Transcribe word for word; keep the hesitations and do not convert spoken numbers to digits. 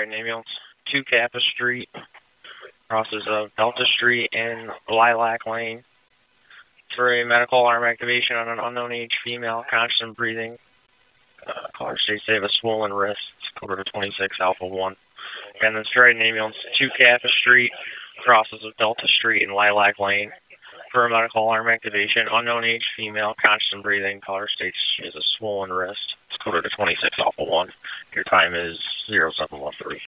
Stratton Ambulance, two Kappa Street, crosses of Delta Street and Lilac Lane. For a medical alarm activation on an unknown age female, conscious and breathing. Uh, caller states they have a swollen wrist. Quarter to twenty-six Alpha one. And then Stratton Ambulance, two Kappa Street, crosses of Delta Street and Lilac Lane. For a medical alarm activation, unknown age female, conscious and breathing. Caller states she has a swollen wrist. It's quarter to twenty-six Alpha one. Your time is zero seven one three.